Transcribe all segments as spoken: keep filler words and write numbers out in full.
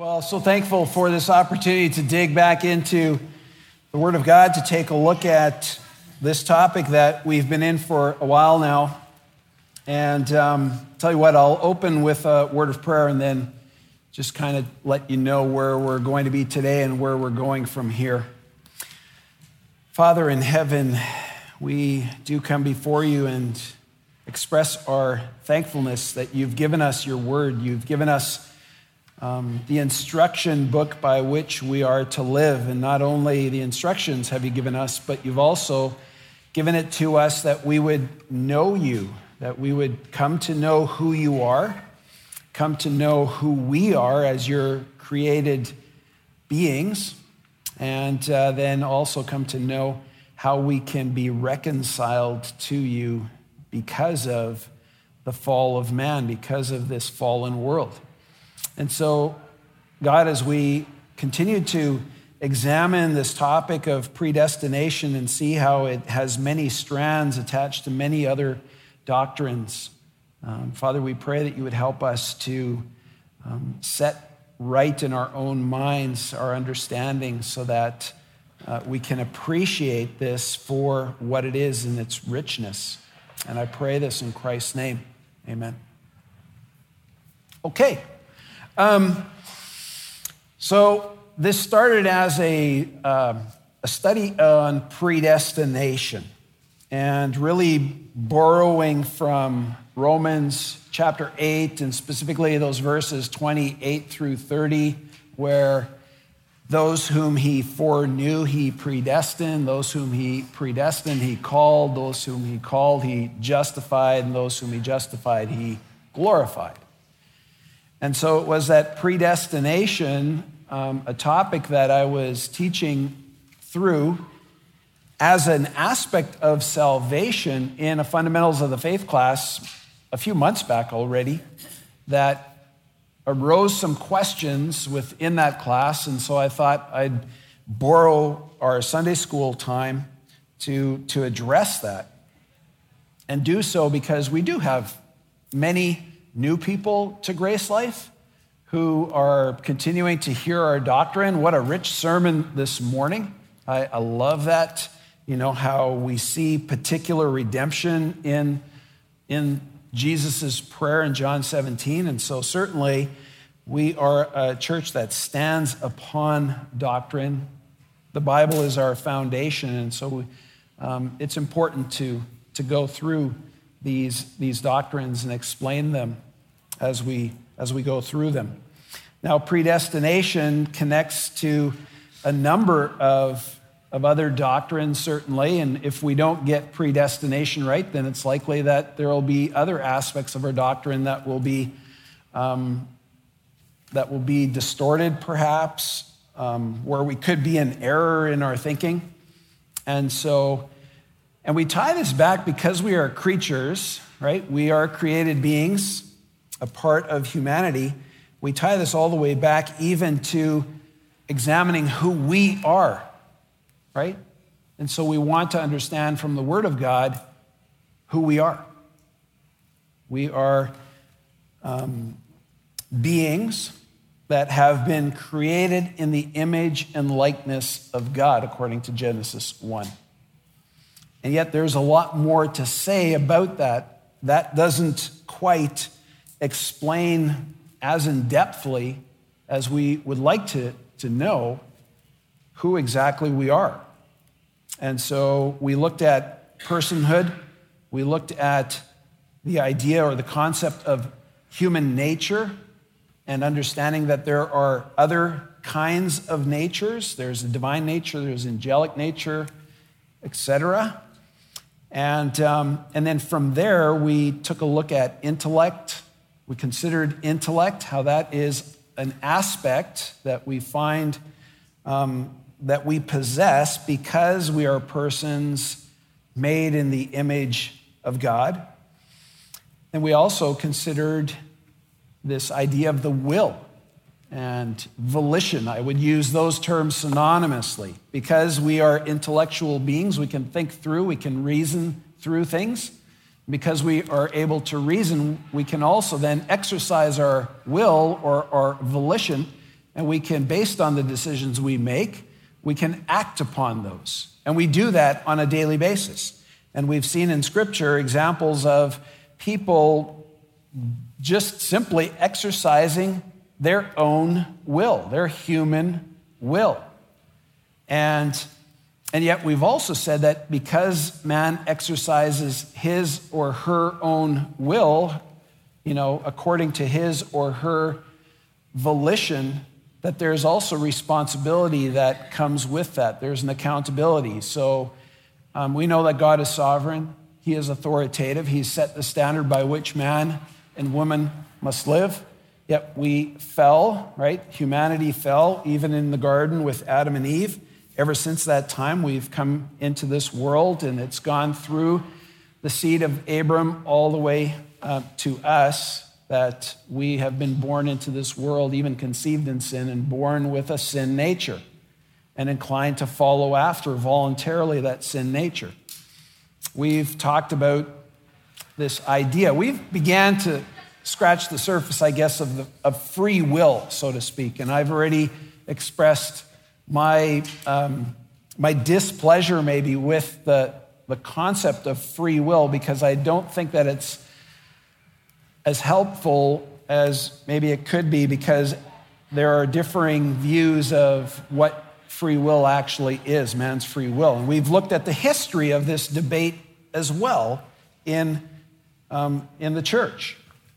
Well, so thankful for this opportunity to dig back into the Word of God, to take a look at this topic that we've been in for a while now. And um, tell you what, I'll open with a word of prayer and then just kind of let you know where we're going to be today and where we're going from here. Father in heaven, we do come before you and express our thankfulness that you've given us your word. You've given us um, the instruction book by which we are to live. And not only the instructions have you given us, but you've also given it to us that we would know you, that we would come to know who you are, come to know who we are as your created beings, and uh, then also come to know how we can be reconciled to you because of the fall of man, because of this fallen world. And so, God, as we continue to examine this topic of predestination and see how it has many strands attached to many other doctrines, um, Father, we pray that you would help us to um, set right in our own minds our understanding so that uh, we can appreciate this for what it is in its richness. And I pray this in Christ's name. Amen. Okay. Um, so this started as a, uh, a study on predestination and really borrowing from Romans chapter eight and specifically those verses twenty-eight through thirty, where those whom he foreknew, he predestined. Those whom he predestined, he called. Those whom he called, he justified. And those whom he justified, he glorified. And so it was that predestination, um, a topic that I was teaching through as an aspect of salvation in a Fundamentals of the Faith class a few months back already, that arose some questions within that class. And so I thought I'd borrow our Sunday school time to, to address that and do so because we do have many new people to Grace Life who are continuing to hear our doctrine. What a rich sermon this morning. I, I love that, you know, how we see particular redemption in, in Jesus' prayer in John seventeen. And so certainly we are a church that stands upon doctrine. The Bible is our foundation. And so we, um, it's important to, to go through these, these doctrines and explain them as we, as we go through them. Now, predestination connects to a number of, of other doctrines, certainly. And if we don't get predestination right, then it's likely that there will be other aspects of our doctrine that will be, um, that will be distorted, perhaps, um, where we could be in error in our thinking. And so, and we tie this back because we are creatures, right? We are created beings, a part of humanity. We tie this all the way back even to examining who we are, right? And so we want to understand from the Word of God who we are. We are um, beings that have been created in the image and likeness of God, according to Genesis one. And yet there's a lot more to say about that. That doesn't quite explain as in-depthly as we would like to, to know who exactly we are. And so we looked at personhood. We looked at the idea or the concept of human nature and understanding that there are other kinds of natures. There's a divine nature, there's angelic nature, et cetera. And, um, and then from there, we took a look at intellect. We considered intellect, how that is an aspect that we find um, that we possess because we are persons made in the image of God. And we also considered this idea of the will and volition. I would use those terms synonymously. Because we are intellectual beings, we can think through, we can reason through things. Because we are able to reason, we can also then exercise our will or our volition And we can, based on the decisions we make, we can act upon those. And we do that on a daily basis. And we've seen in Scripture examples of people just simply exercising their own will, their human will. And, and yet we've also said that because man exercises his or her own will, you know, according to his or her volition, that there's also responsibility that comes with that. There's an accountability. So um, we know that God is sovereign. He is authoritative. He's set the standard by which man and woman must live. Yet we fell, right? Humanity fell, even in the garden with Adam and Eve. Ever since that time, we've come into this world, and it's gone through the seed of Abram all the way uh, to us, that we have been born into this world, even conceived in sin, and born with a sin nature, and inclined to follow after voluntarily that sin nature. We've talked about this idea. We've began to scratch the surface, I guess, of, the, of free will, so to speak. And I've already expressed my um, my displeasure maybe with the, the concept of free will, because I don't think that it's as helpful as maybe it could be, because there are differing views of what free will actually is, man's free will. And we've looked at the history of this debate as well in, um, in the church.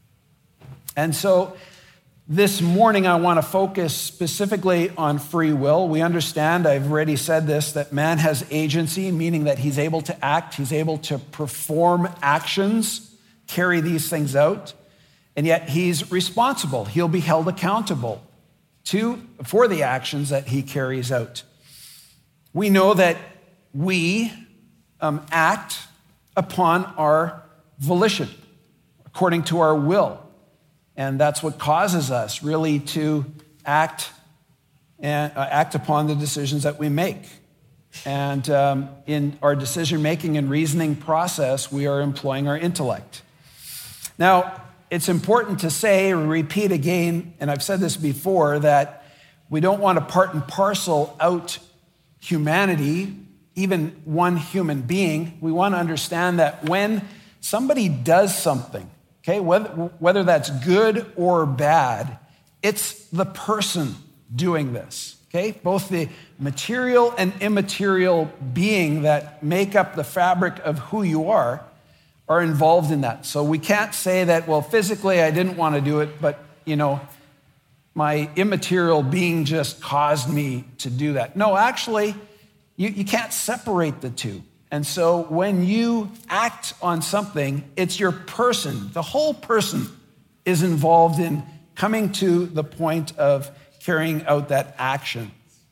And so this morning I want to focus specifically on free will. We understand, I've already said this, that man has agency, meaning that he's able to act, he's able to perform actions, carry these things out, and yet he's responsible. He'll be held accountable to, for the actions that he carries out. We know that we um, act upon our volition, according to our will. And that's what causes us really to act and uh, act upon the decisions that we make. And um, in our decision-making and reasoning process, we are employing our intellect. Now, it's important to say, or repeat again, and I've said this before, that we don't want to part and parcel out humanity, even one human being. We want to understand that when somebody does something, okay, whether, whether that's good or bad, it's the person doing this, okay? Both the material and immaterial being that make up the fabric of who you are are involved in that. So we can't say that, well, physically I didn't want to do it, but, you know, my immaterial being just caused me to do that. No, actually, you, you can't separate the two. And so when you act on something, it's your person. The whole person is involved in coming to the point of carrying out that action.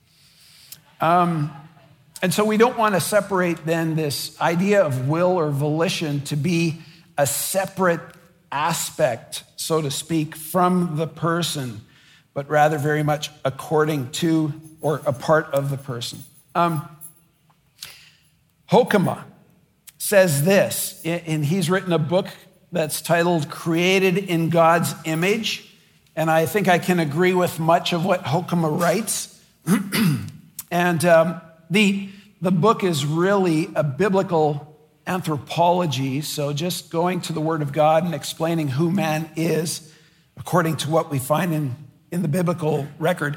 Um, and so we don't want to separate then this idea of will or volition to be a separate aspect, so to speak, from the person, but rather very much according to or a part of the person. Um, Hoekema says this, and he's written a book that's titled Created in God's Image, and I think I can agree with much of what Hoekema writes. and um, the, the book is really a biblical anthropology, so just going to the Word of God and explaining who man is according to what we find in, in the biblical record.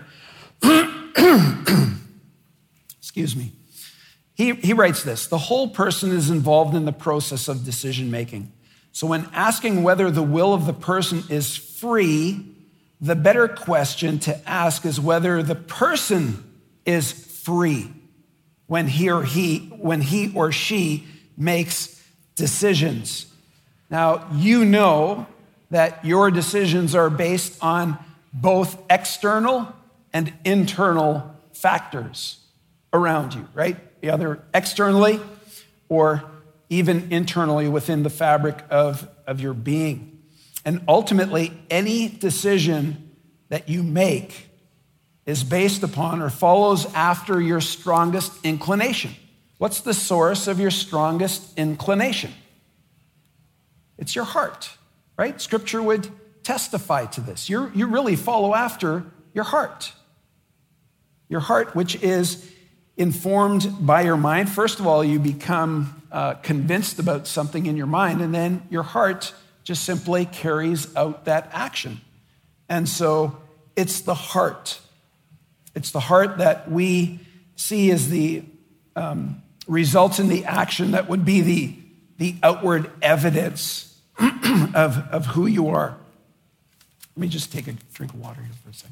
Excuse me. He, he writes this: the whole person is involved in the process of decision making. So when asking whether the will of the person is free, the better question to ask is whether the person is free when he or he, when he or she makes decisions. Now, you know that your decisions are based on both external and internal factors around you, right? Either externally or even internally within the fabric of, of your being. And ultimately, any decision that you make is based upon or follows after your strongest inclination. What's the source of your strongest inclination? It's your heart, right? Scripture would testify to this. You're, you really follow after your heart. Your heart, which is informed by your mind. First of all, you become uh, convinced about something in your mind, and then your heart just simply carries out that action. And so it's the heart. It's the heart that we see as the um, results in the action that would be the, the outward evidence of, of who you are. Let me just take a drink of water here for a second.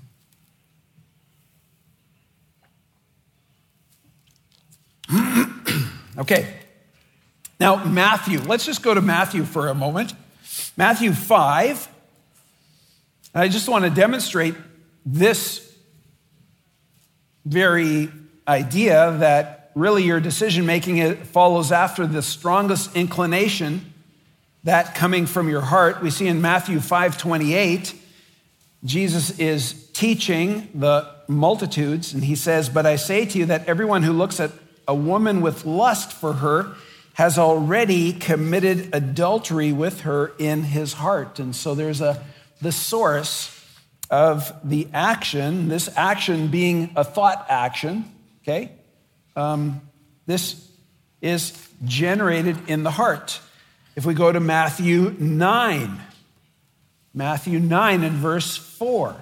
Okay, now Matthew. Let's just go to Matthew for a moment. Matthew five. And I just want to demonstrate this very idea that really your decision-making follows after the strongest inclination, that coming from your heart. We see in Matthew five twenty-eight, Jesus is teaching the multitudes, and he says, "But I say to you that everyone who looks at a woman with lust for her has already committed adultery with her in his heart." And so there's a the source of the action, this action being a thought action, okay? Um, this is generated in the heart. If we go to Matthew nine, Matthew nine and verse four,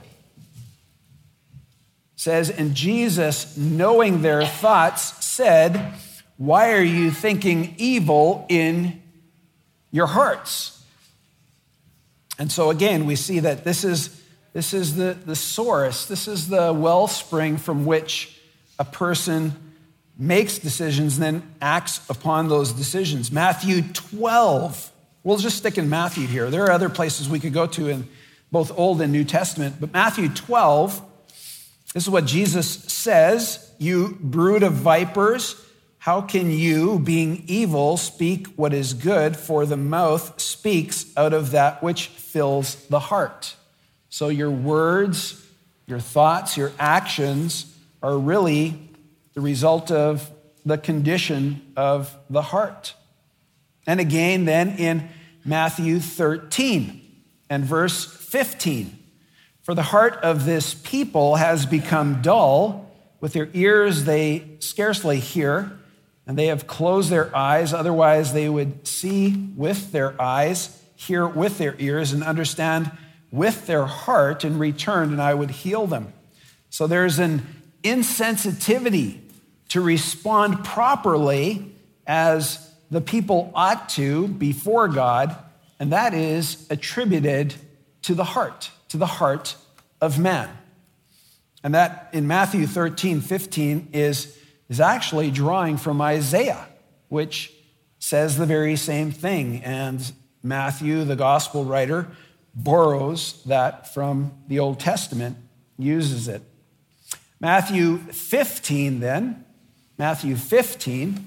says, "And Jesus, knowing their thoughts, said, 'Why are you thinking evil in your hearts?'" And so again, we see that this is, this is the, the source, this is the wellspring from which a person makes decisions and then acts upon those decisions. Matthew twelve, we'll just stick in Matthew here. There are other places we could go to in both Old and New Testament, but Matthew twelve, this is what Jesus says, "You brood of vipers, how can you, being evil, speak what is good? For the mouth speaks out of that which fills the heart." So your words, your thoughts, your actions are really the result of the condition of the heart. And again, then in Matthew thirteen and verse fifteen, "For the heart of this people has become dull. With their ears they scarcely hear, and they have closed their eyes. Otherwise they would see with their eyes, hear with their ears, and understand with their heart, and return, and I would heal them." So there's an insensitivity to respond properly as the people ought to before God, and that is attributed to the heart, to the heart of man. And that in Matthew thirteen fifteen is, is actually drawing from Isaiah, which says the very same thing. And Matthew, the gospel writer, borrows that from the Old Testament, uses it. Matthew fifteen then, Matthew fifteen,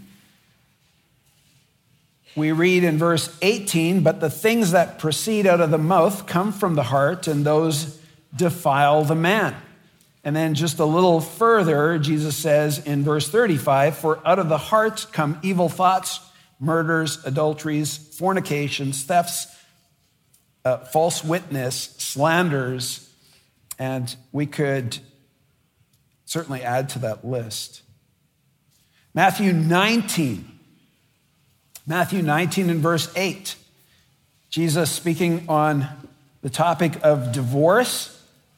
we read in verse eighteen, "But the things that proceed out of the mouth come from the heart, and those defile the man." And then just a little further, Jesus says in verse thirty-five, "For out of the heart come evil thoughts, murders, adulteries, fornications, thefts, uh, false witness, slanders," and we could certainly add to that list. Matthew nineteen. Matthew nineteen and verse eight. Jesus, speaking on the topic of divorce,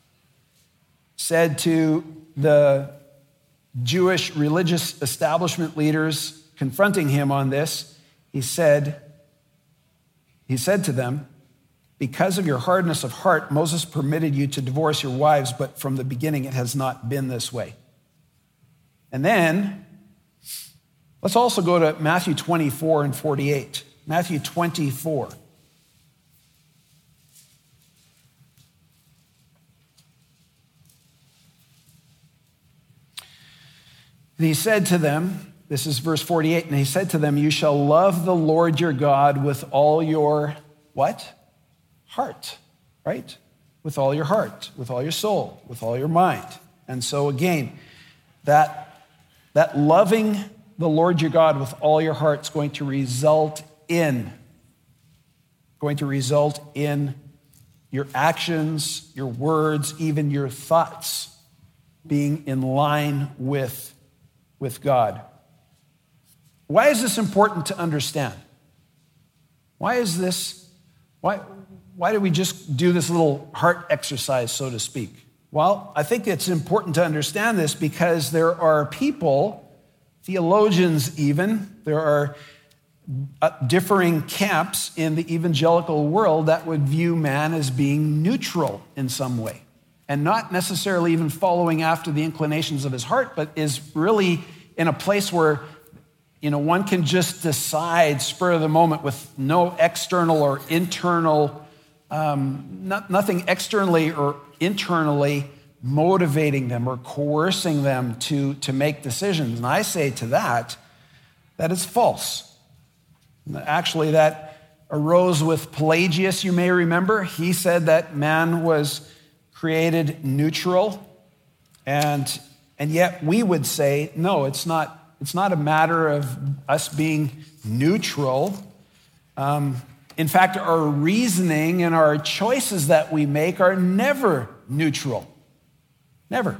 said to the Jewish religious establishment leaders confronting him on this, he said, he said to them, "Because of your hardness of heart, Moses permitted you to divorce your wives, but from the beginning it has not been this way." And then, let's also go to Matthew twenty-four and forty-eight. Matthew twenty-four. And he said to them, this is verse forty-eight, and he said to them, "You shall love the Lord your God with all your," what? Heart, right? With all your heart, with all your soul, with all your mind. And so again, that, that loving the Lord your God with all your heart is going to result in, going to result in your actions, your words, even your thoughts being in line with, with God. Why is this important to understand? Why is this, why, why do we just do this little heart exercise, so to speak? Well, I think it's important to understand this because there are people, theologians even, there are differing camps in the evangelical world that would view man as being neutral in some way and not necessarily even following after the inclinations of his heart, but is really in a place where, you know, one can just decide spur of the moment with no external or internal, um, not, nothing externally or internally motivating them or coercing them to, to make decisions. And I say to that, that is false. Actually, that arose with Pelagius, you may remember. He said that man was created neutral, and, and yet we would say, no, it's not, it's not a matter of us being neutral. Um, in fact, our reasoning and our choices that we make are never neutral. Never.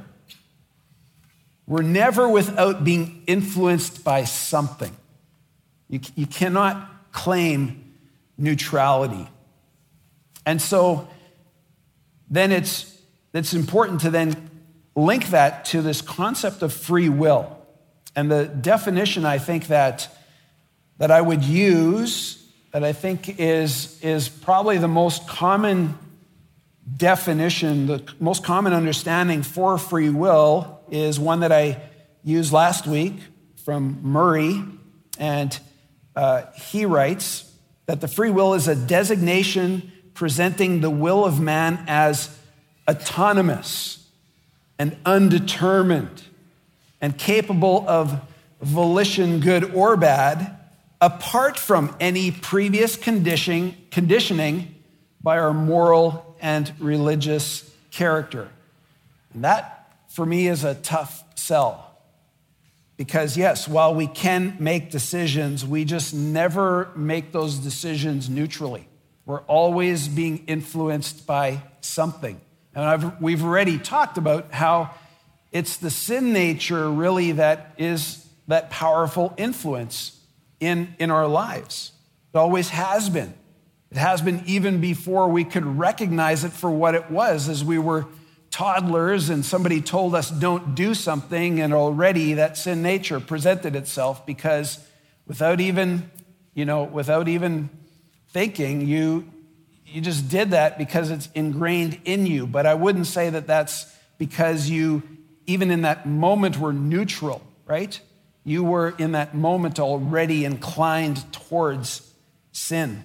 We're never without being influenced by something. You, you cannot claim neutrality. And so then it's, it's important to then link that to this concept of free will. And the definition I think that, that I would use, that I think is, is probably the most common definition, the most common understanding for free will is one that I used last week from Murray. And uh, he writes that the free will is a designation presenting the will of man as autonomous and undetermined and capable of volition, good or bad, apart from any previous conditioning, conditioning by our moral and religious character. And that, for me, is a tough sell. Because yes, while we can make decisions, we just never make those decisions neutrally. We're always being influenced by something. And I've, we've already talked about how it's the sin nature really that is that powerful influence in, in our lives. It always has been. It has been even before we could recognize it for what it was as we were toddlers and somebody told us don't do something, and already that sin nature presented itself because without even, you know, without even thinking, you, you just did that because it's ingrained in you. But I wouldn't say that that's because you, even in that moment, were neutral, right? You were in that moment already inclined towards sin.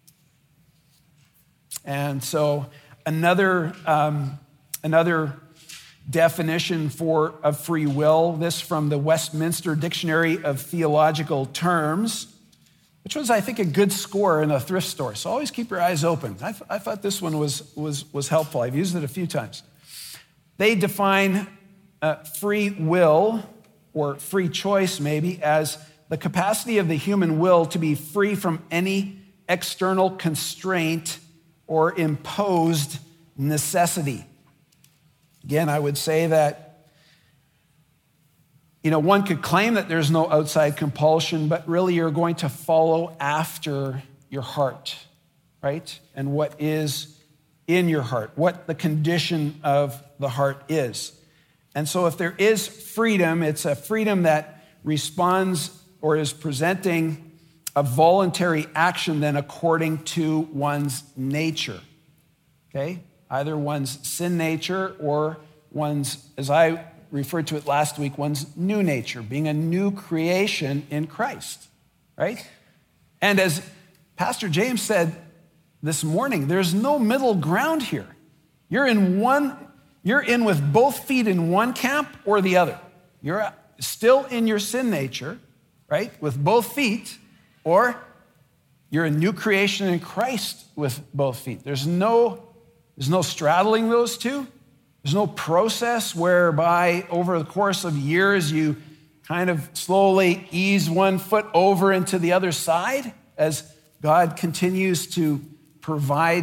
And so another um, another definition for of free will, this from the Westminster Dictionary of Theological Terms, which was, I think, a good score in a thrift store. So always keep your eyes open. I, th- I thought this one was, was, was helpful. I've used it a few times. They define uh, free will, or free choice maybe, as the capacity of the human will to be free from any external constraint or imposed necessity. Again, I would say that, you know, one could claim that there's no outside compulsion, but really you're going to follow after your heart, right? And what is in your heart, what the condition of the heart is. And so if there is freedom, it's a freedom that responds or is presenting a voluntary action then according to one's nature, okay? Either one's sin nature or one's, as I referred to it last week, one's new nature, being a new creation in Christ, right? And as Pastor James said this morning, there's no middle ground here. You're in one, you're in with both feet in one camp or the other. You're still in your sin nature, right, with both feet, or you're a new creation in Christ with both feet. There's no There's no straddling those two. There's no process whereby over the course of years you kind of slowly ease one foot over into the other side as God continues to provide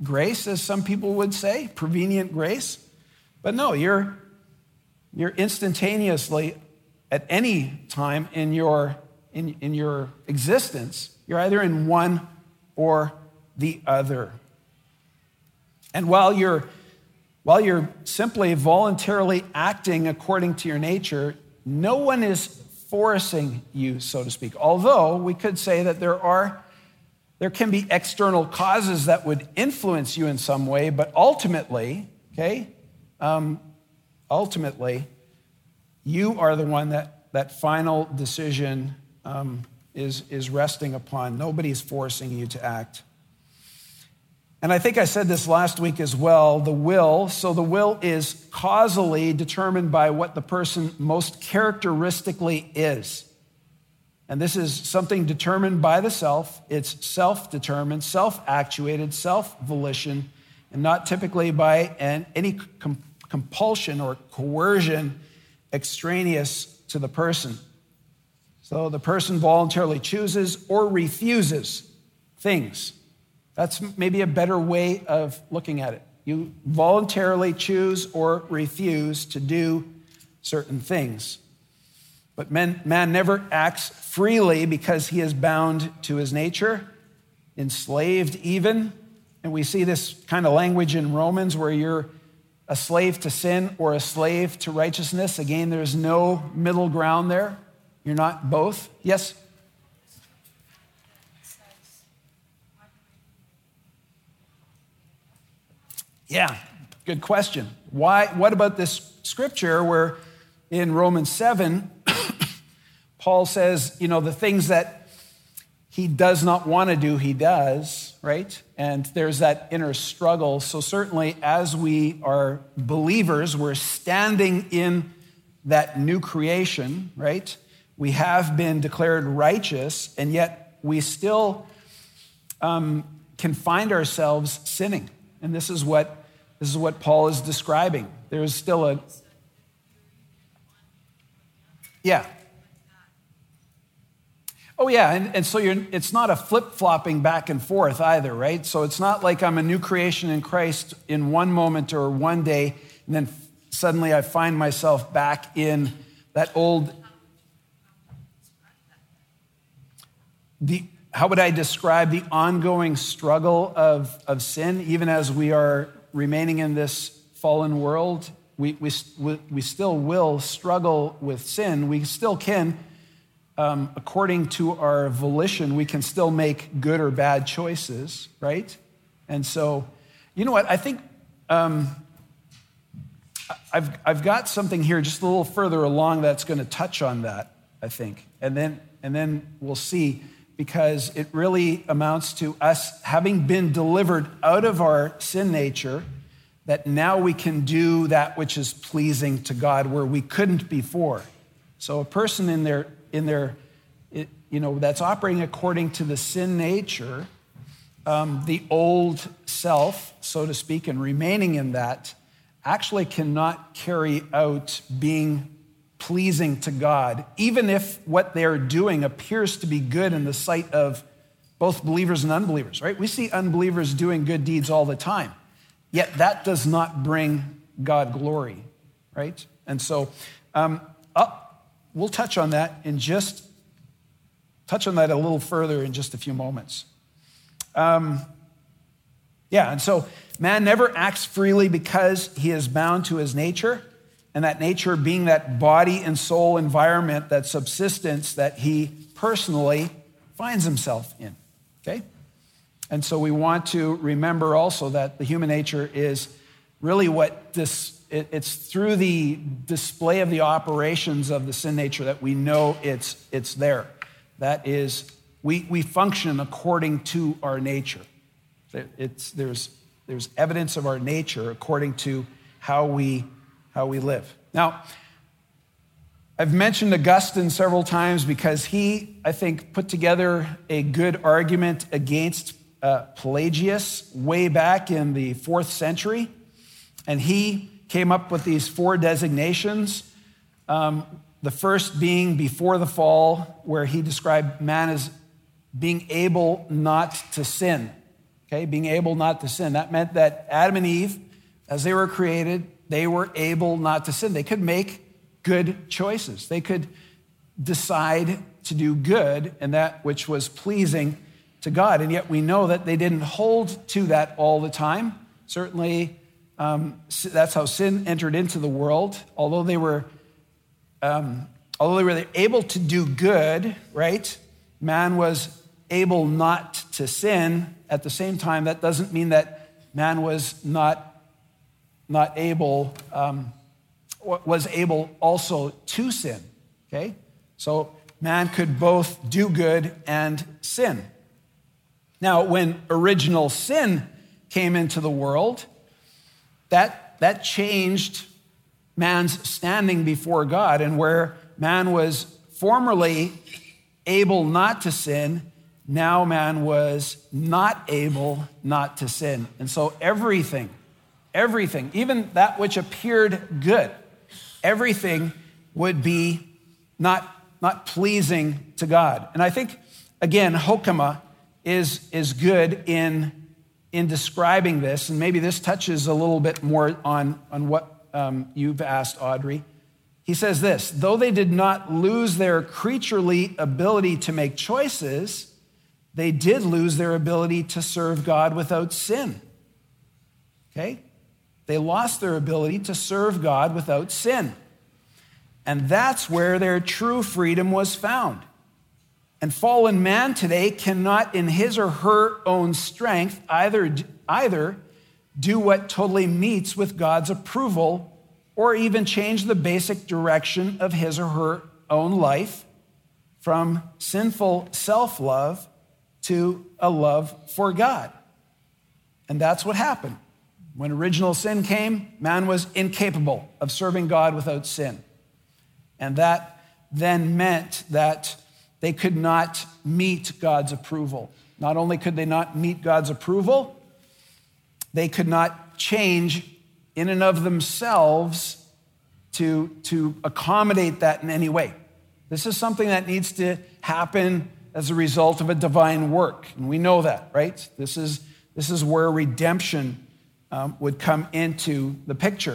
grace, as some people would say, prevenient grace. But no, you're, you're instantaneously, at any time in your, in, in your existence, you're either in one or the other. And while you're, while you're simply voluntarily acting according to your nature, no one is forcing you, so to speak. Although we could say that there are, there can be external causes that would influence you in some way, but ultimately, okay, um, ultimately, you are the one that that final decision um, is, is resting upon. Nobody's forcing you to act. And I think I said this last week as well, the will. So the will is causally determined by what the person most characteristically is. And this is something determined by the self. It's self-determined, self-actuated, self-volition, and not typically by an, any com- compulsion or coercion extraneous to the person. So the person voluntarily chooses or refuses things. That's maybe a better way of looking at it. You voluntarily choose or refuse to do certain things. But man, man never acts freely because he is bound to his nature, enslaved even. And we see this kind of language in Romans where you're a slave to sin or a slave to righteousness. Again, there's no middle ground there. You're not both. Yes? Yeah, good question. Why? What about this scripture where in Romans seven, Paul says, you know, the things that he does not want to do, he does, right? And there's that inner struggle. So certainly as we are believers, we're standing in that new creation, right? We have been declared righteous, and yet we still um, can find ourselves sinning. And this is what this is what Paul is describing. There's still a yeah. Oh, yeah, and, and so you're, it's not a flip-flopping back and forth either, right? So it's not like I'm a new creation in Christ in one moment or one day, and then suddenly I find myself back in that old... The, how would I describe the ongoing struggle of, of sin, even as we are remaining in this fallen world? We, we, we still will struggle with sin. We still can... Um, according to our volition, we can still make good or bad choices, right? And so, you know what? I think um, I've I've got something here just a little further along that's going to touch on that, I think, and then and then we'll see, because it really amounts to us having been delivered out of our sin nature, that now we can do that which is pleasing to God where we couldn't before. So a person in their in their, it, you know, that's operating according to the sin nature, um, the old self, so to speak, and remaining in that, actually cannot carry out being pleasing to God, even if what they're doing appears to be good in the sight of both believers and unbelievers, right? We see unbelievers doing good deeds all the time, yet that does not bring God glory, right? And so, um, uh, we'll touch on that in just, touch on that a little further in just a few moments. Um, yeah, and so man never acts freely because he is bound to his nature, and that nature being that body and soul environment, that subsistence that he personally finds himself in, okay? And so we want to remember also that the human nature is really what this, it, it's through the display of the operations of the sin nature that we know it's it's there. That is, we, we function according to our nature. It's, there's, there's evidence of our nature according to how we, how we live. Now, I've mentioned Augustine several times because he, I think, put together a good argument against uh, Pelagius way back in the fourth century. And he came up with these four designations. Um, the first being before the fall, where he described man as being able not to sin. okay? Being able not to sin. That meant that Adam and Eve, as they were created, they were able not to sin. They could make good choices. They could decide to do good and that which was pleasing to God. And yet we know that they didn't hold to that all the time. Certainly, um, that's how sin entered into the world. Although they were, um, although they were able to do good, right? Man was able not to sin. At the same time, that doesn't mean that man was not not able, um, was able also to sin, okay? So man could both do good and sin. Now, when original sin came into the world, that, that changed man's standing before God, and where man was formerly able not to sin, now man was not able not to sin. And so everything, everything, even that which appeared good, everything would be not, not pleasing to God. And I think, again, Hokema is, is good in, in describing this, and maybe this touches a little bit more on, on what um, you've asked, Audrey. He says this: though they did not lose their creaturely ability to make choices, they did lose their ability to serve God without sin. Okay? They lost their ability to serve God without sin. And that's where their true freedom was found. And fallen man today cannot, in his or her own strength, either, either do what totally meets with God's approval or even change the basic direction of his or her own life from sinful self-love to a love for God. And that's what happened. When original sin came, man was incapable of serving God without sin. And that then meant that they could not meet God's approval. Not only could they not meet God's approval, they could not change in and of themselves to, to accommodate that in any way. This is something that needs to happen as a result of a divine work. And we know that, right? This is, this is where redemption um, would come into the picture.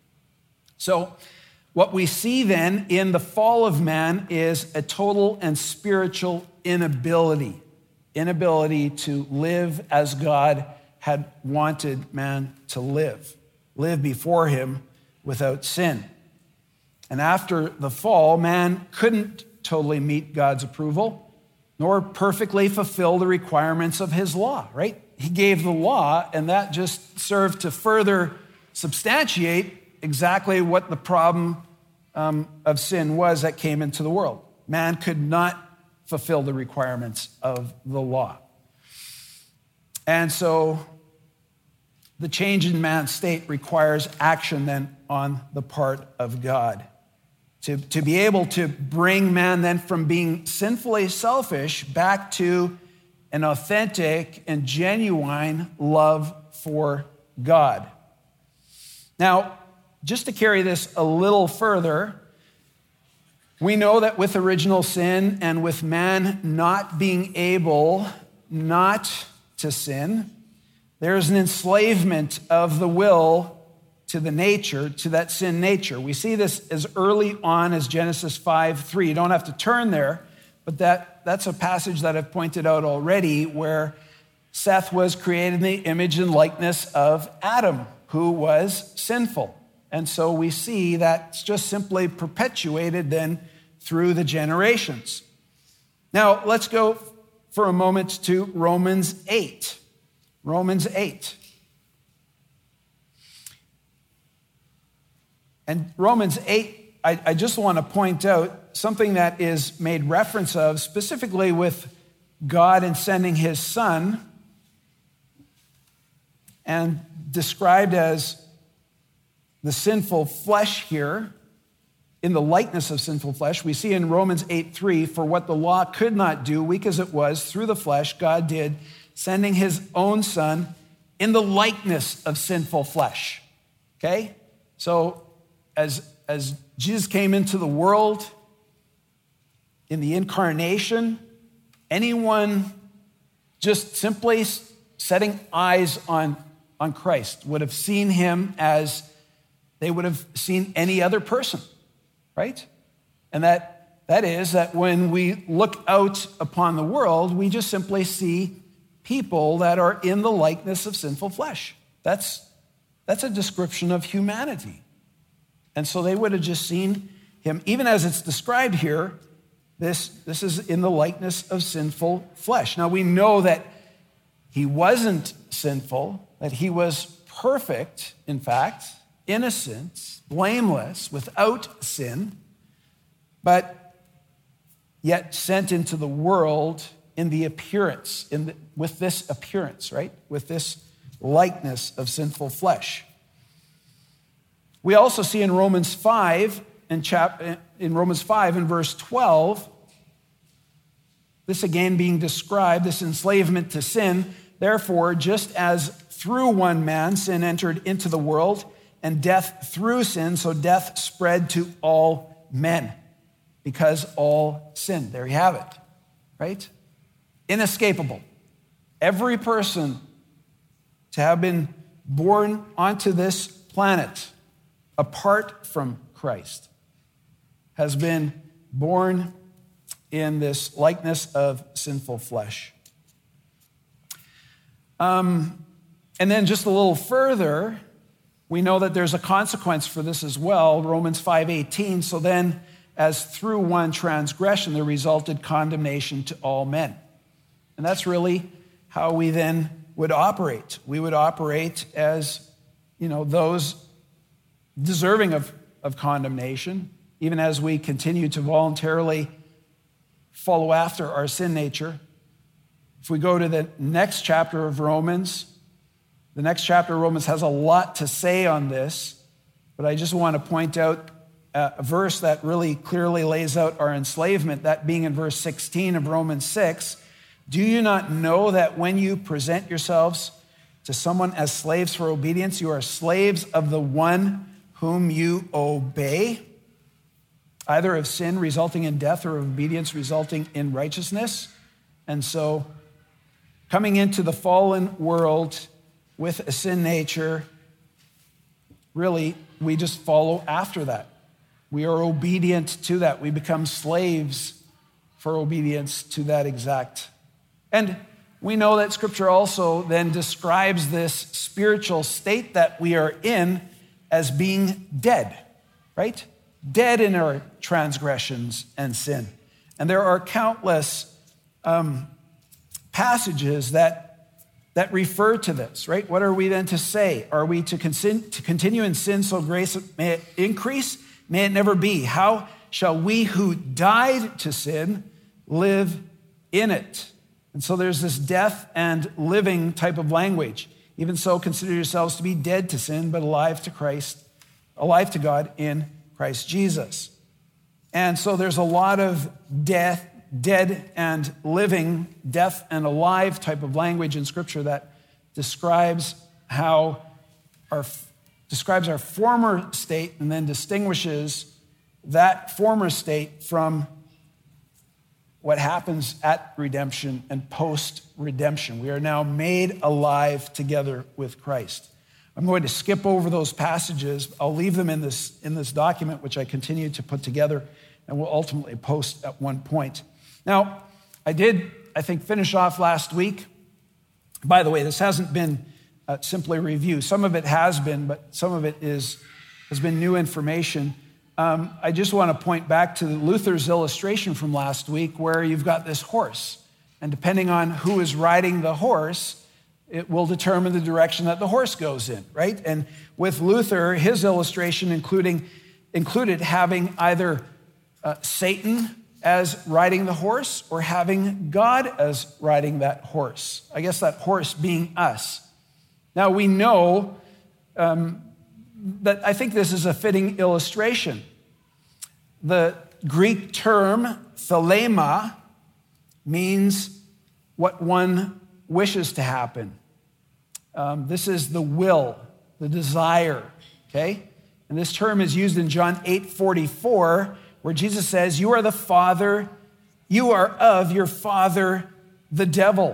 So what we see then in the fall of man is a total and spiritual inability, inability to live as God had wanted man to live, live before him without sin. And after the fall, man couldn't totally meet God's approval, nor perfectly fulfill the requirements of his law, right? He gave the law, and that just served to further substantiate exactly what the problem um, of sin was that came into the world. Man could not fulfill the requirements of the law. And so the change in man's state requires action then on the part of God. To, to be able to bring man then from being sinfully selfish back to an authentic and genuine love for God. Now, just to carry this a little further, we know that with original sin and with man not being able not to sin, there's an enslavement of the will to the nature, to that sin nature. We see this as early on as Genesis five three. You don't have to turn there, but that, that's a passage that I've pointed out already, where Seth was created in the image and likeness of Adam, who was sinful. And so we see that's just simply perpetuated then through the generations. Now, let's go for a moment to Romans eight. Romans eight. And Romans eight, I, I just want to point out something that is made reference of, specifically with God in sending his son, and described as the sinful flesh here, in the likeness of sinful flesh. We see in Romans eight three, for what the law could not do, weak as it was, through the flesh, God did, sending his own son in the likeness of sinful flesh. Okay? So as, as Jesus came into the world in the incarnation, anyone just simply setting eyes on, on Christ would have seen him as they would have seen any other person, right? And that, that is that when we look out upon the world, we just simply see people that are in the likeness of sinful flesh. That's, that's a description of humanity. And so they would have just seen him, even as it's described here, this, this is in the likeness of sinful flesh. Now we know that he wasn't sinful, that he was perfect, in fact, innocent, blameless, without sin, but yet sent into the world in the appearance, in the, with this appearance, right? With this likeness of sinful flesh. We also see in Romans five, in, chap, in Romans five, in verse twelve, this again being described, this enslavement to sin. Therefore, just as through one man sin entered into the world, and death through sin, so death spread to all men, because all sinned. There you have it, right? Inescapable. Every person to have been born onto this planet apart from Christ has been born in this likeness of sinful flesh. Um, and then just a little further, we know that there's a consequence for this as well. Romans five eighteen, so then as through one transgression there resulted condemnation to all men. And that's really how we then would operate. We would operate as, you know, those deserving of, of condemnation, even as we continue to voluntarily follow after our sin nature. If we go to the next chapter of Romans, the next chapter of Romans has a lot to say on this, but I just want to point out a verse that really clearly lays out our enslavement, that being in verse sixteen of Romans six. Do you not know that when you present yourselves to someone as slaves for obedience, you are slaves of the one whom you obey, either of sin resulting in death or of obedience resulting in righteousness? And so coming into the fallen world with a sin nature, really, we just follow after that. We are obedient to that. We become slaves for obedience to that exact. And we know that Scripture also then describes this spiritual state that we are in as being dead, right? Dead in our transgressions and sin. And there are countless um, passages that, that refer to this, right? What are we then to say? Are we to, con- to continue in sin so grace may it increase? May it never be. How shall we who died to sin live in it? And so there's this death and living type of language. Even so, consider yourselves to be dead to sin, but alive to Christ, alive to God in Christ Jesus. And so there's a lot of death, dead and living, death and alive type of language in Scripture that describes how our describes our former state and then distinguishes that former state from what happens at redemption and post-redemption. We are now made alive together with Christ. I'm going to skip over those passages. I'll leave them in this, in this document, which I continue to put together and will ultimately post at one point. Now, I did, I think, finish off last week. By the way, this hasn't been uh, simply review. Some of it has been, but some of it is has been new information. Um, I just want to point back to Luther's illustration from last week where you've got this horse. And depending on who is riding the horse, it will determine the direction that the horse goes in, right? And with Luther, his illustration including included having either uh, Satan as riding the horse or having God as riding that horse. I guess that horse being us. Now we know um, that I think this is a fitting illustration. The Greek term thelema means what one wishes to happen. Um, this is the will, the desire, okay? And this term is used in John eight forty-four, where Jesus says, you are the father, you are of your father, the devil,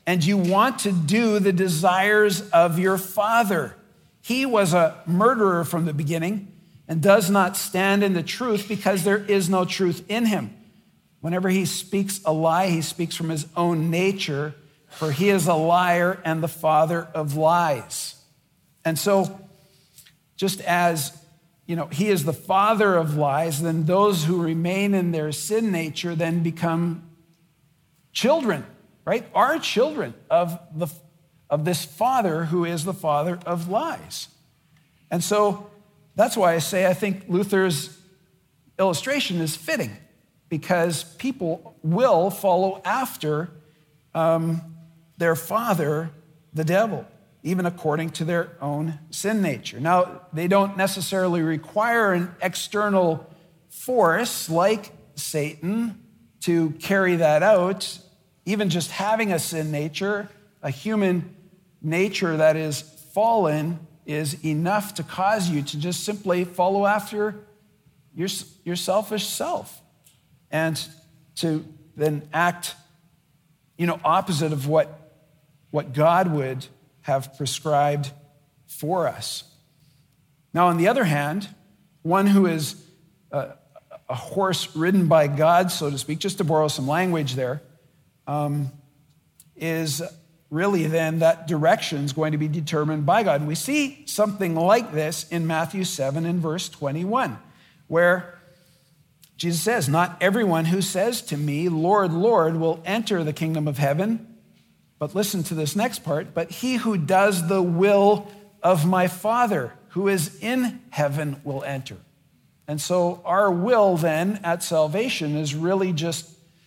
and you want to do the desires of your father. He was a murderer from the beginning and does not stand in the truth because there is no truth in him. Whenever he speaks a lie, he speaks from his own nature, for he is a liar and the father of lies. And so, just as, you know, he is the father of lies, then those who remain in their sin nature then become children, right? Are children of the of this father who is the father of lies. And so that's why I say I think Luther's illustration is fitting, because people will follow after um, their father, the devil, even according to their own sin nature. Now, they don't necessarily require an external force like Satan to carry that out. Even just having a sin nature, a human nature that is fallen, is enough to cause you to just simply follow after your, your selfish self and to then act, you know, opposite of what, what God would have prescribed for us. Now, on the other hand, one who is a, a horse ridden by God, so to speak, just to borrow some language there, um, is really then that direction is going to be determined by God. And we see something like this in Matthew seven and verse twenty-one, where Jesus says, "Not everyone who says to me, 'Lord, Lord,' will enter the kingdom of heaven." But listen to this next part, "but he who does the will of my Father who is in heaven will enter." And so our will then at salvation is really just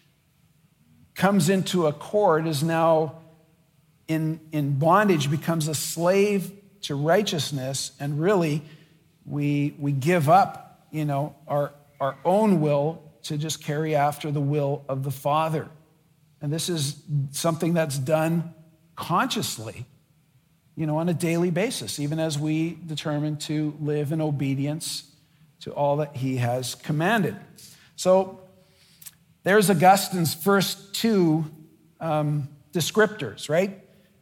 comes into accord, is now in, in bondage, becomes a slave to righteousness, and really we, we give up, you know, our, our own will to just carry after the will of the Father. And this is something that's done consciously, you know, on a daily basis, even as we determine to live in obedience to all that he has commanded. So there's Augustine's first two um, descriptors, right?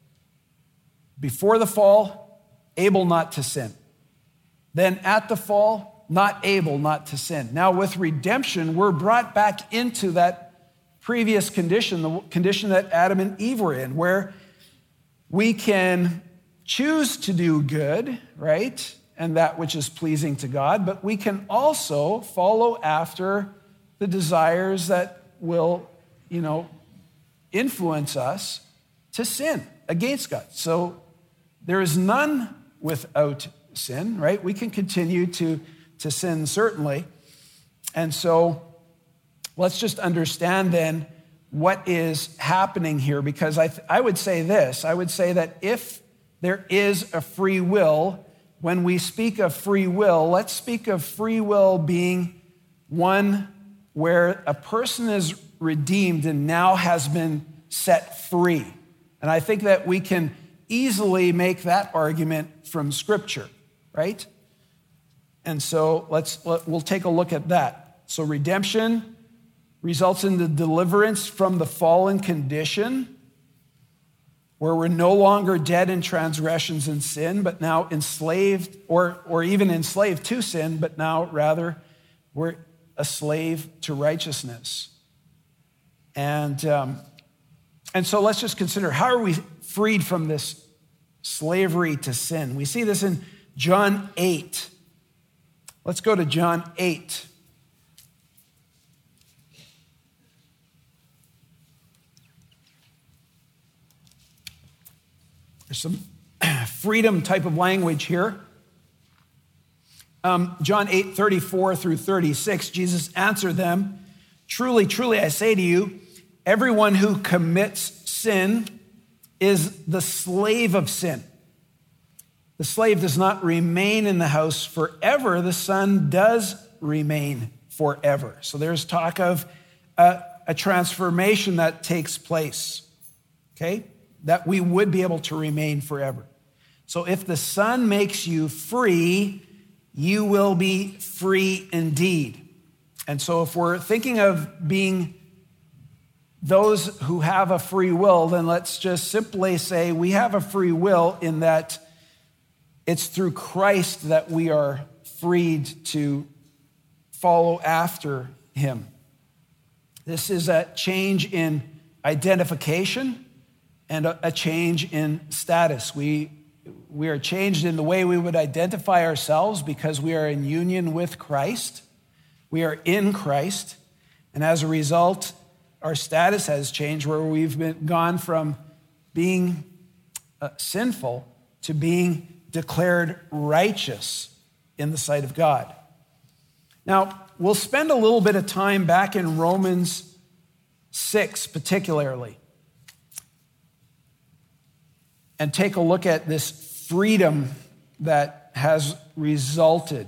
Before the fall, able not to sin. Then at the fall, not able not to sin. Now with redemption, we're brought back into that previous condition, the condition that Adam and Eve were in, where we can choose to do good, right? And that which is pleasing to God, but we can also follow after the desires that will, you know, influence us to sin against God. So there is none without sin, right? We can continue to, to sin, certainly. And so let's just understand then what is happening here, because I, th- I would say this. I would say that if there is a free will, when we speak of free will, let's speak of free will being one where a person is redeemed and now has been set free. And I think that we can easily make that argument from Scripture, right? And so let's let, we'll take a look at that. So redemption results in the deliverance from the fallen condition, where we're no longer dead in transgressions and sin, but now enslaved, or, or even enslaved to sin, but now rather we're a slave to righteousness. And, um, and so let's just consider, how are we freed from this slavery to sin? We see this in John eight. Let's go to John eight. There's some freedom type of language here. Um, John eight, thirty-four through thirty-six, Jesus answered them, "Truly, truly, I say to you, everyone who commits sin is the slave of sin. The slave does not remain in the house forever. The son does remain forever." So there's talk of a, a transformation that takes place, okay? That we would be able to remain forever. So if the Son makes you free, you will be free indeed. And so if we're thinking of being those who have a free will, then let's just simply say we have a free will in that it's through Christ that we are freed to follow after him. This is a change in identification and a change in status. We, we are changed in the way we would identify ourselves because we are in union with Christ. We are in Christ. And as a result, our status has changed where we've been gone from being uh, sinful to being declared righteous in the sight of God. Now, we'll spend a little bit of time back in Romans six particularly and take a look at this freedom that has resulted.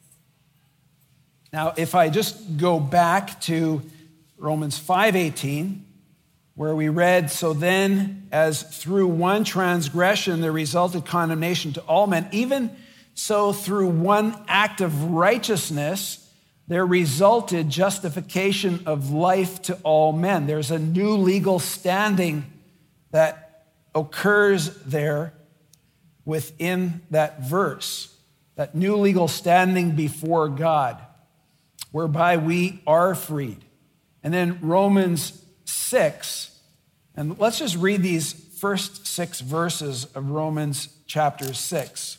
Now, if I just go back to Romans five eighteen, where we read, so then as through one transgression there resulted condemnation to all men, even so through one act of righteousness there resulted justification of life to all men. There's a new legal standing that occurs there within that verse, that new legal standing before God, whereby we are freed. And then Romans six, and let's just read these first six verses of Romans chapter six.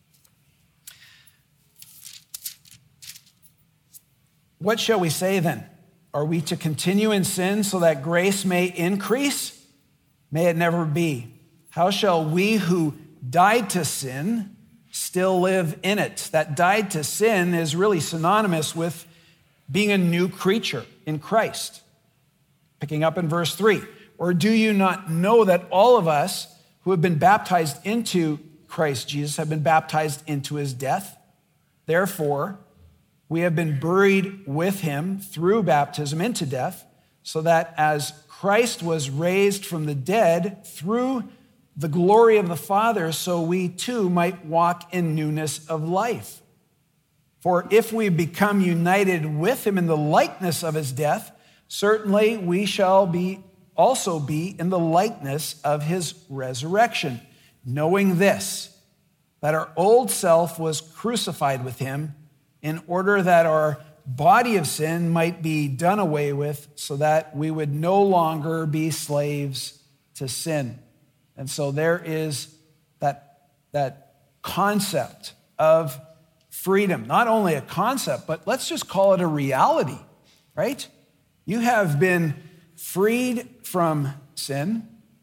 What shall we say then? Are we to continue in sin so that grace may increase? May it never be. How shall we who died to sin still live in it? That died to sin is really synonymous with being a new creature in Christ. Picking up in verse three, or do you not know that all of us who have been baptized into Christ Jesus have been baptized into his death? Therefore, we have been buried with him through baptism into death, so that as Christ was raised from the dead through the glory of the Father, so we too might walk in newness of life. For if we become united with him in the likeness of his death, certainly we shall be also be in the likeness of his resurrection, knowing this, that our old self was crucified with him in order that our body of sin might be done away with, so that we would no longer be slaves to sin. And so there is that, that concept of freedom. Not only a concept, but let's just call it a reality, right? You have been freed from sin.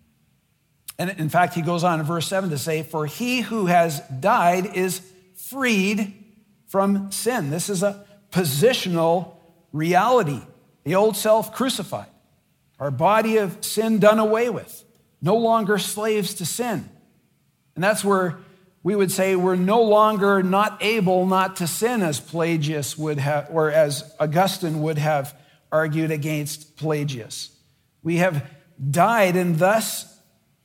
And in fact, he goes on in verse seven to say, for he who has died is freed from sin. This is a positional reality. The old self crucified, our body of sin done away with, no longer slaves to sin. And that's where we would say we're no longer not able not to sin, as Pelagius would have, or as Augustine would have argued against Pelagius. We have died and thus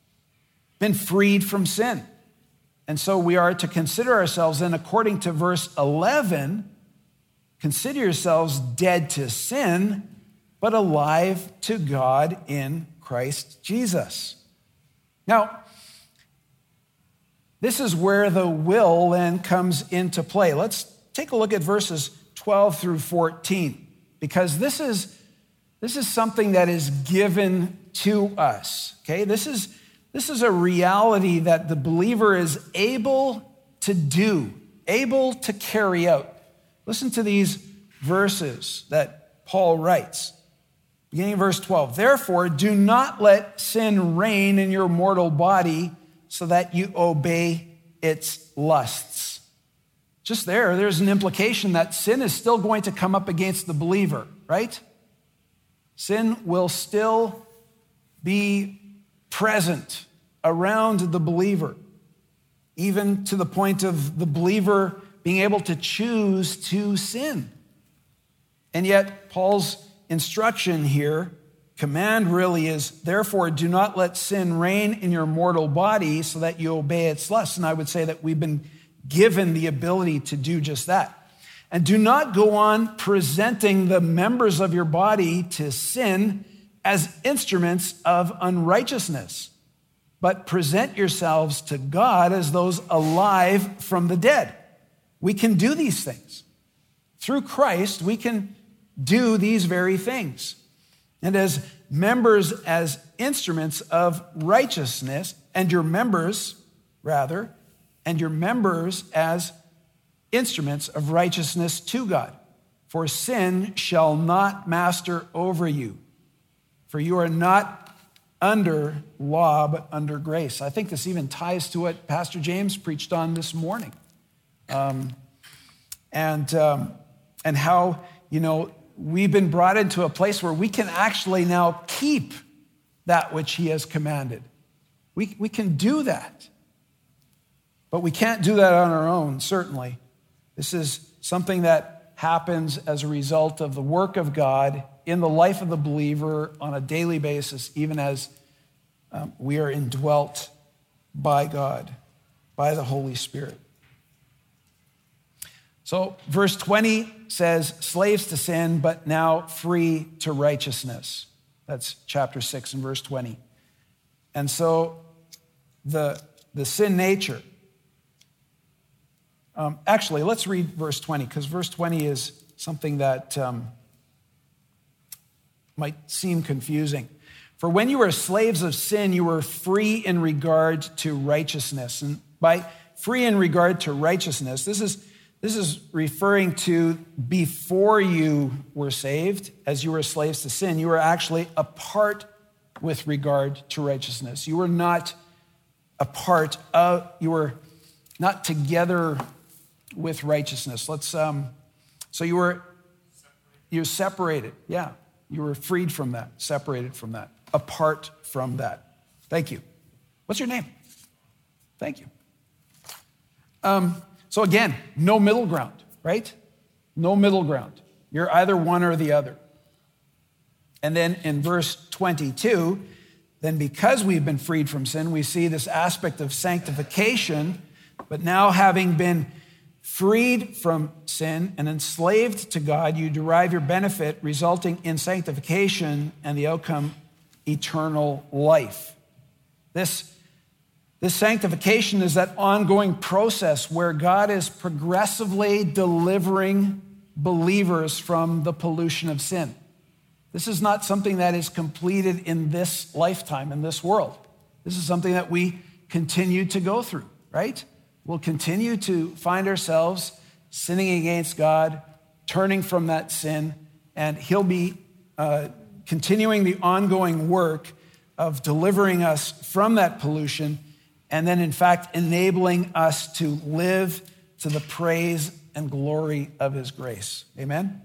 been freed from sin. And so we are to consider ourselves, and according to verse eleven, consider yourselves dead to sin, but alive to God in Christ Jesus. Now, this is where the will then comes into play. Let's take a look at verses twelve through fourteen, because this is, this is something that is given to us, okay? This is This is a reality that the believer is able to do, able to carry out. Listen to these verses that Paul writes. Beginning of verse twelve, therefore, do not let sin reign in your mortal body so that you obey its lusts. Just there, there's an implication that sin is still going to come up against the believer, right? Sin will still be present around the believer, even to the point of the believer being able to choose to sin. And yet, Paul's instruction here, command really is, therefore, do not let sin reign in your mortal body so that you obey its lusts. And I would say that we've been given the ability to do just that. And do not go on presenting the members of your body to sin as instruments of unrighteousness, but present yourselves to God as those alive from the dead. We can do these things. Through Christ, we can do these very things. And as members, as instruments of righteousness, and your members, rather, and your members as instruments of righteousness to God. For sin shall not master over you, for you are not under law, but under grace. I think this even ties to what Pastor James preached on this morning. Um, and, um, and how, you know, we've been brought into a place where we can actually now keep that which he has commanded. We, we can do that. But we can't do that on our own, certainly. This is something that happens as a result of the work of God in the life of the believer on a daily basis, even as um, we are indwelt by God, by the Holy Spirit. So verse twenty says, slaves to sin, but now free to righteousness. That's chapter six and verse twenty. And so the, the sin nature, um, actually, let's read verse twenty, because verse twenty is something that um, might seem confusing. For when you were slaves of sin, you were free in regard to righteousness. And by free in regard to righteousness, this is This is referring to before you were saved, as you were slaves to sin, you were actually apart with regard to righteousness. You were not a part of, you were not together with righteousness. Let's, um, so you were, you were separated. Yeah, you were freed from that, separated from that, apart from that. Thank you. What's your name? Thank you. Um, So again, no middle ground, right? No middle ground. You're either one or the other. And then in verse twenty-two, then because we've been freed from sin, we see this aspect of sanctification, but now having been freed from sin and enslaved to God, you derive your benefit, resulting in sanctification and the outcome, eternal life. This This sanctification is that ongoing process where God is progressively delivering believers from the pollution of sin. This is not something that is completed in this lifetime, in this world. This is something that we continue to go through, right? We'll continue to find ourselves sinning against God, turning from that sin, and he'll be uh, continuing the ongoing work of delivering us from that pollution, and then, in fact, enabling us to live to the praise and glory of his grace. Amen?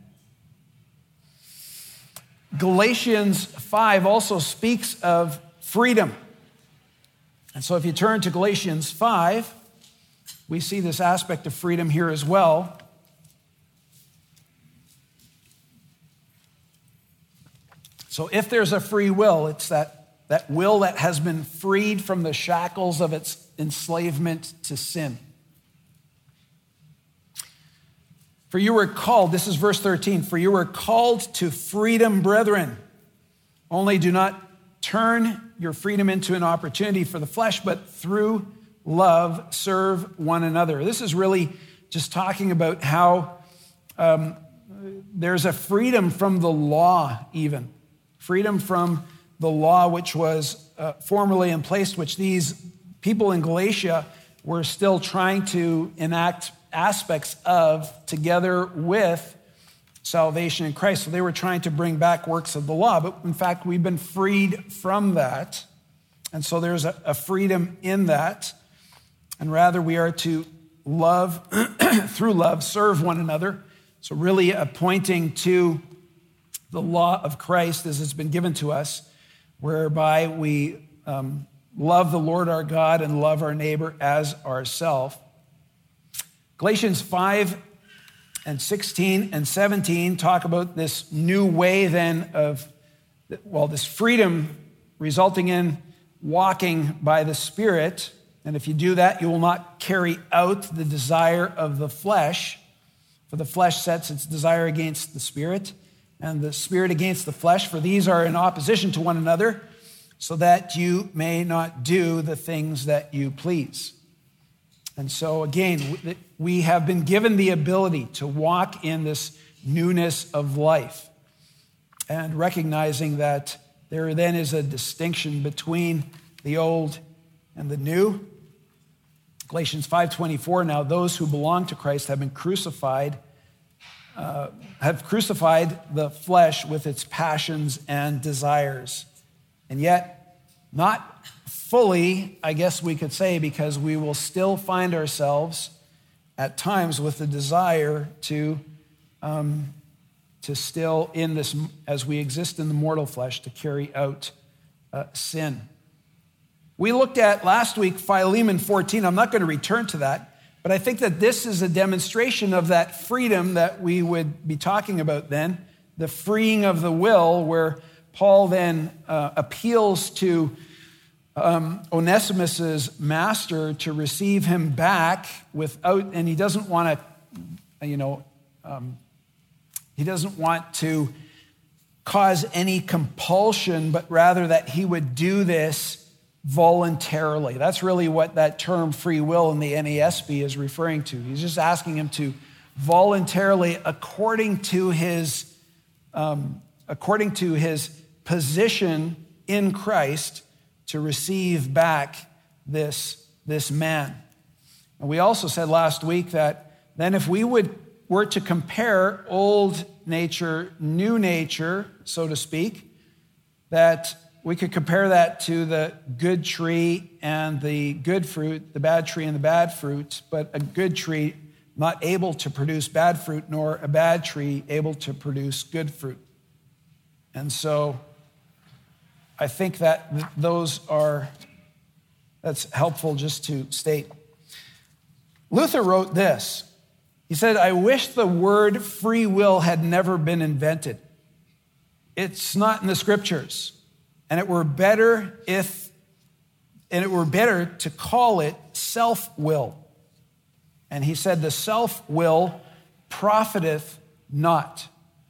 Galatians five also speaks of freedom. And so if you turn to Galatians five, we see this aspect of freedom here as well. So if there's a free will, it's that That will that has been freed from the shackles of its enslavement to sin. For you were called, this is verse thirteen, for you were called to freedom, brethren. Only do not turn your freedom into an opportunity for the flesh, but through love serve one another. This is really just talking about how um, there's a freedom from the law even. Freedom from the law which was uh, formerly in place, which these people in Galatia were still trying to enact aspects of together with salvation in Christ. So they were trying to bring back works of the law, but in fact, we've been freed from that. And so there's a, a freedom in that. And rather, we are to love, through love, serve one another. So really uh, pointing to the law of Christ as it's been given to us, whereby we um, love the Lord our God and love our neighbor as ourselves. Galatians five and sixteen and seventeen talk about this new way then of, well, this freedom resulting in walking by the Spirit. And if you do that, you will not carry out the desire of the flesh, for the flesh sets its desire against the Spirit, and the Spirit against the flesh, for these are in opposition to one another, so that you may not do the things that you please. And so again, we have been given the ability to walk in this newness of life, and recognizing that there then is a distinction between the old and the new. Galatians five twenty-four, now those who belong to Christ have been crucified, uh, have crucified the flesh with its passions and desires. And yet, not fully, I guess we could say, because we will still find ourselves at times with the desire to, um, to still in this, as we exist in the mortal flesh, to carry out uh, sin. We looked at last week Philemon fourteen. I'm not going to return to that, but I think that this is a demonstration of that freedom that we would be talking about then, the freeing of the will, where Paul then uh, appeals to um, Onesimus's master to receive him back without, and he doesn't want to, you know, um, he doesn't want to cause any compulsion, but rather that he would do this voluntarily. That's really what that term free will in the N A S B is referring to. He's just asking him to voluntarily, according to his, um, according to his position in Christ, to receive back this, this man. And we also said last week that then if we would were to compare old nature, new nature, so to speak, that we could compare that to the good tree and the good fruit, the bad tree and the bad fruit, but a good tree not able to produce bad fruit, nor a bad tree able to produce good fruit. And so I think that th- those are, that's helpful just to state. Luther wrote this. He said, I wish the word free will had never been invented. It's not in the scriptures. And it were better if, and it were better to call it self-will. And he said, the self-will profiteth not.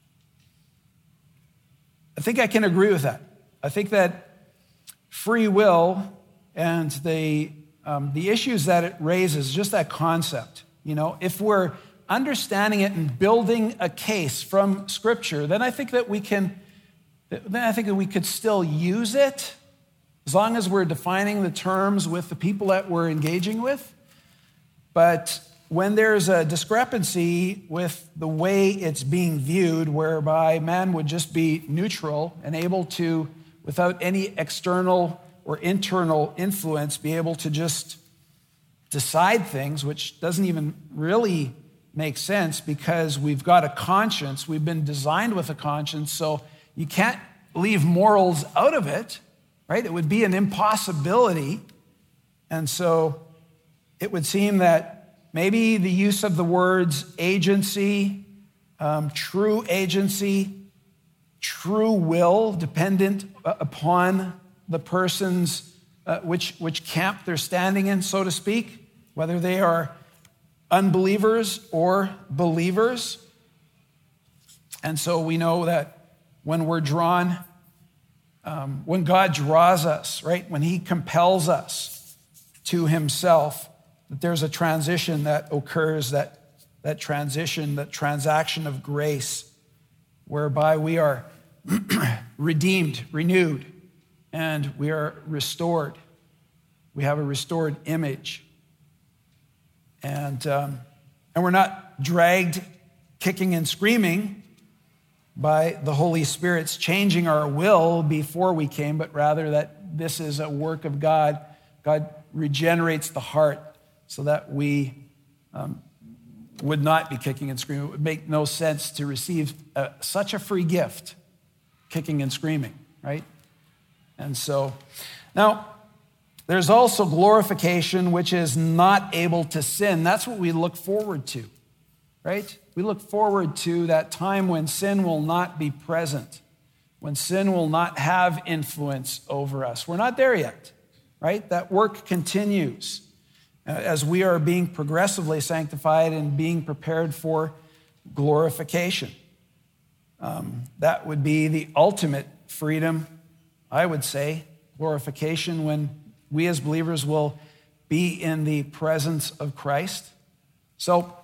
I think I can agree with that. I think that free will and the, um, the issues that it raises, just that concept, you know, if we're understanding it and building a case from Scripture, then I think that we can then I think that we could still use it as long as we're defining the terms with the people that we're engaging with. But when there's a discrepancy with the way it's being viewed, whereby man would just be neutral and able to, without any external or internal influence, be able to just decide things, which doesn't even really make sense because we've got a conscience. We've been designed with a conscience, so you can't leave morals out of it, right? It would be an impossibility. And so it would seem that maybe the use of the words agency, um, true agency, true will, dependent upon the person's, uh, which, which camp they're standing in, so to speak, whether they are unbelievers or believers. And so we know that when we're drawn, um, when God draws us, right, when he compels us to himself, that there's a transition that occurs, that, that transition, that transaction of grace, whereby we are redeemed, renewed, and we are restored. We have a restored image. And, um, and we're not dragged kicking and screaming by the Holy Spirit's changing our will before we came, but rather that this is a work of God. God regenerates the heart so that we um, would not be kicking and screaming. It would make no sense to receive a, such a free gift, kicking and screaming, right? And so, now, there's also glorification, which is not able to sin. That's what we look forward to, right? We look forward to that time when sin will not be present, when sin will not have influence over us. We're not there yet, right? That work continues as we are being progressively sanctified and being prepared for glorification. Um, that would be the ultimate freedom, I would say, glorification, when we as believers will be in the presence of Christ. So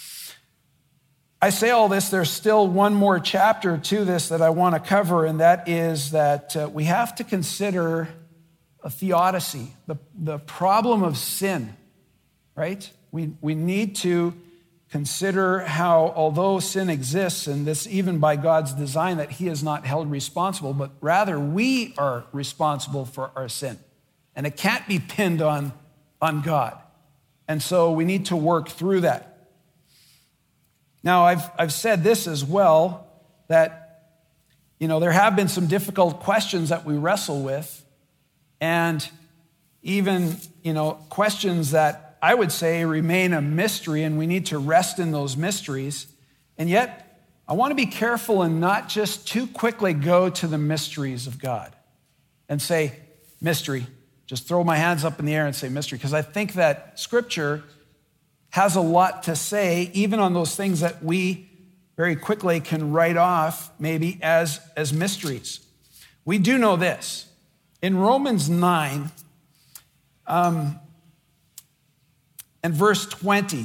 I say all this, there's still one more chapter to this that I want to cover, and that is that uh, we have to consider a theodicy, the, the problem of sin, right? We, we need to consider how, although sin exists, and this even by God's design, that he is not held responsible, but rather we are responsible for our sin. And it can't be pinned on, on God. And so we need to work through that. Now, I've, I've said this as well, that, you know, there have been some difficult questions that we wrestle with, and even, you know, questions that I would say remain a mystery, and we need to rest in those mysteries. And yet, I want to be careful and not just too quickly go to the mysteries of God and say, mystery, just throw my hands up in the air and say mystery, because I think that Scripture has a lot to say, even on those things that we very quickly can write off maybe as, as mysteries. We do know this. In Romans nine, um, and verse twenty,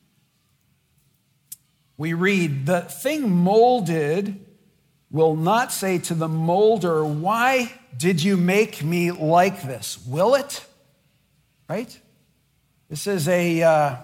we read, the thing molded will not say to the molder, why did you make me like this? Will it? Right? This is a, uh,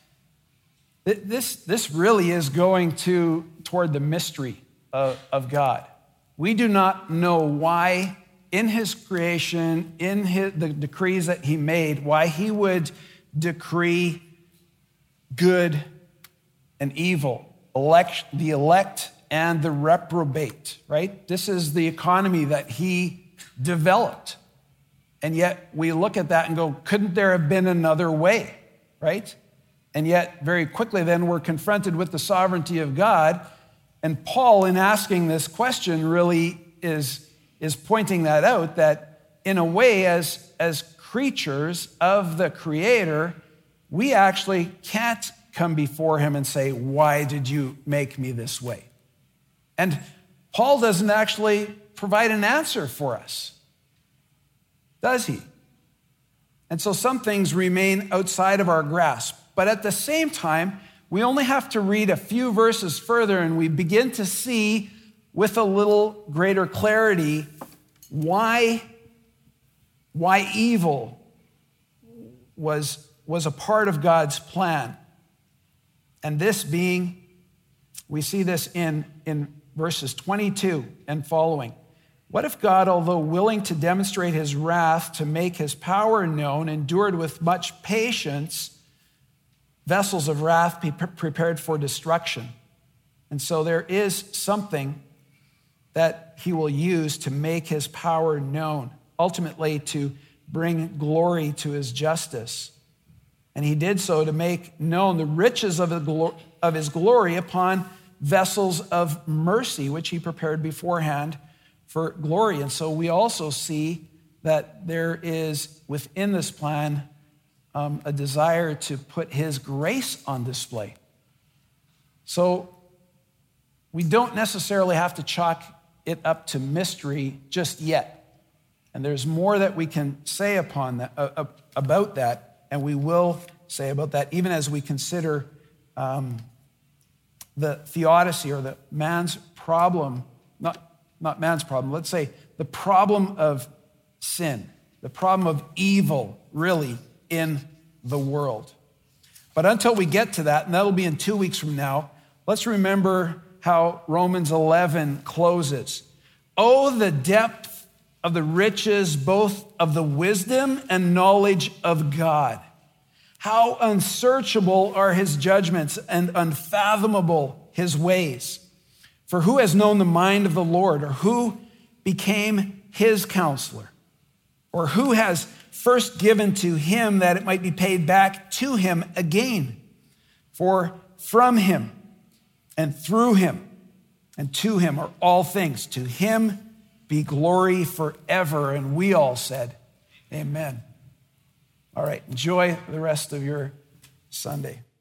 this, this really is going to toward the mystery of, of God. We do not know why in his creation, in his, the decrees that he made, why he would decree good and evil, elect, the elect and the reprobate, right? This is the economy that he developed. And yet we look at that and go, couldn't there have been another way, right? And yet very quickly then we're confronted with the sovereignty of God. And Paul, in asking this question, really is, is pointing that out, that in a way, as, as creatures of the Creator, we actually can't come before him and say, why did you make me this way? And Paul doesn't actually provide an answer for us, does he? And so some things remain outside of our grasp. But at the same time, we only have to read a few verses further and we begin to see with a little greater clarity why, why evil was, was a part of God's plan. And this being, we see this in, in verses twenty-two and following. What if God, although willing to demonstrate his wrath to make his power known, endured with much patience vessels of wrath be prepared for destruction? And so there is something that he will use to make his power known, ultimately to bring glory to his justice. And he did so to make known the riches of, the, of his glory upon vessels of mercy, which he prepared beforehand for glory. And so we also see that there is within this plan um, a desire to put his grace on display. So we don't necessarily have to chalk it up to mystery just yet. And there's more that we can say upon that, uh, about that, and we will say about that even as we consider um, the theodicy, or the man's problem, not, not man's problem, let's say the problem of sin, the problem of evil, really, in the world. But until we get to that, and that'll be in two weeks from now, let's remember how Romans eleven closes. Oh, the depth of the riches, both of the wisdom and knowledge of God. How unsearchable are his judgments and unfathomable his ways. For who has known the mind of the Lord, or who became his counselor? Or who has first given to him that it might be paid back to him again? For from him and through him and to him are all things. To him be glory forever. And we all said, amen. All right, enjoy the rest of your Sunday.